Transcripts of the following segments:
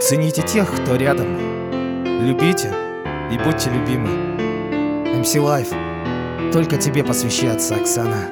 Цените тех, кто рядом. Любите и будьте любимы. MC Life только тебе посвящается, Оксана.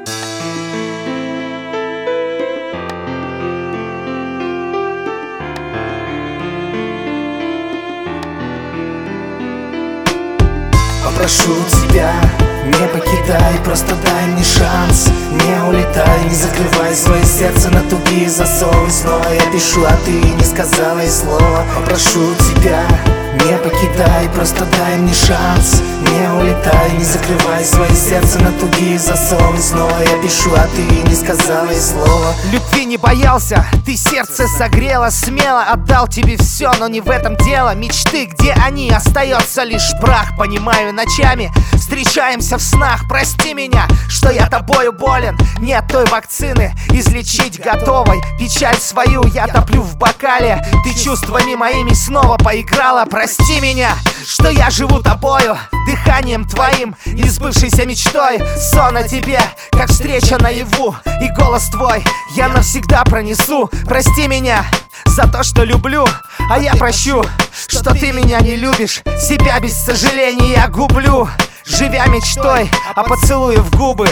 Попрошу тебя, не покидай, просто дай мне шанс. Не улетай, не закрывай свое сердце на тугие засовы. Снова я пишу, а ты не сказала и слова. Попрошу тебя, не покидай, просто дай мне шанс. Не улетай, не закрывай свое сердце на тугие засовы. Снова я пишу, а ты не сказала и слова. Любви не боялся, ты сердце согрела, смело отдал тебе все, но не в этом дело. Мечты, где они, остается лишь прах. Понимаю, ночами встречаемся в снах. Прости меня, что я тобою болен. Нет той вакцины, излечить готовой. Печаль свою я топлю в бокале. Ты чувствами моими снова поиграла. Прости меня, что я живу тобою, дыханием твоим, несбывшейся мечтой. Сон о тебе, как встреча наяву, и голос твой я навсегда пронесу. Прости меня за то, что люблю, а я прощу, что ты меня не любишь. Себя без сожаления гублю, живя мечтой о поцелуе в губы.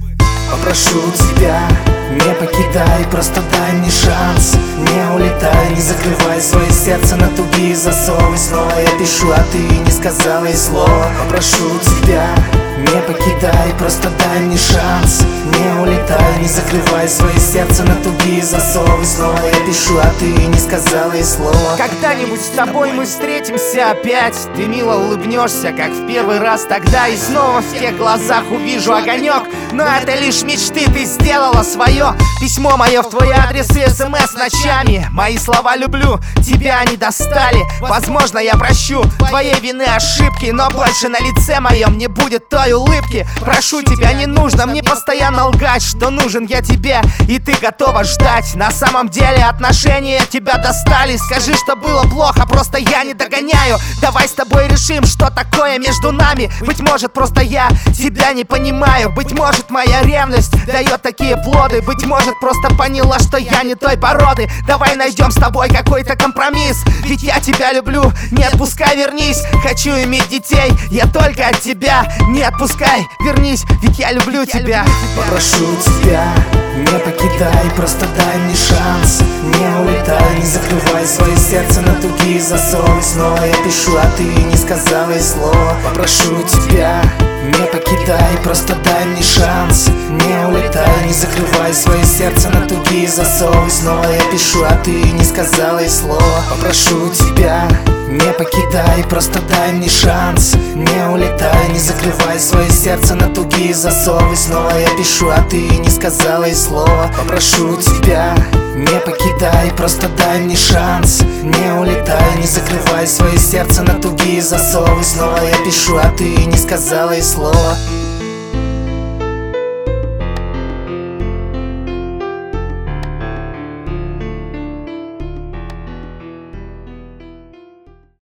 Попрошу тебя, не покидай, просто дай мне шанс. Не улетай, не закрывай свое сердце на тугие засовы. Снова я пишу, а ты не сказала и слова. Попрошу тебя, не покидай, просто дай мне шанс. Не улетай, не закрывай свое сердце на тугие засовы. Снова я пишу, а ты не сказала и слова. Когда-нибудь с тобой мы встретимся опять. Ты мило улыбнешься, как в первый раз тогда. И снова в тех глазах увижу огонек. Но это лишь мечты, ты сделала свое. Письмо мое в твой адрес и СМС ночами. Мои слова люблю, тебя не достали. Возможно, я прощу твоей вины ошибки, но больше на лице моем не будет той улыбки. Прошу тебя, не нужно мне постоянно лгать, что нужен я тебе, и ты готова ждать. На самом деле отношения тебя достали. Скажи, что было плохо, просто я не догоняю. Давай с тобой решим, что такое между нами. Быть может, просто я тебя не понимаю. Быть может, моя ревность дает такие плоды. Быть может, просто поняла, что я не той породы. Давай найдем с тобой какой-то компромисс, ведь я тебя люблю, не отпускай, вернись. Хочу иметь детей, я только от тебя. Не отпускай, вернись, ведь я люблю тебя. Попрошу тебя, не покидай, просто дай мне шанс. Не улетай, не закрывай свое сердце на тугие засовы. Снова я пишу, а ты не сказала и слова. Попрошу тебя, не покидай, просто дай мне шанс. Не улетай, не закрывай свое сердце на тугие засовы. Снова я пишу, а ты не сказала и слова. Попрошу тебя, не покидай, просто дай мне шанс. Не улетай, не закрывай свое сердце на тугие засовы. Снова я пишу, а ты не сказала и слова. Попрошу тебя, не покидай, просто дай мне шанс. Не улетай, не закрывай свое сердце на тугие засовы. Снова я пишу, а ты не сказала и слова.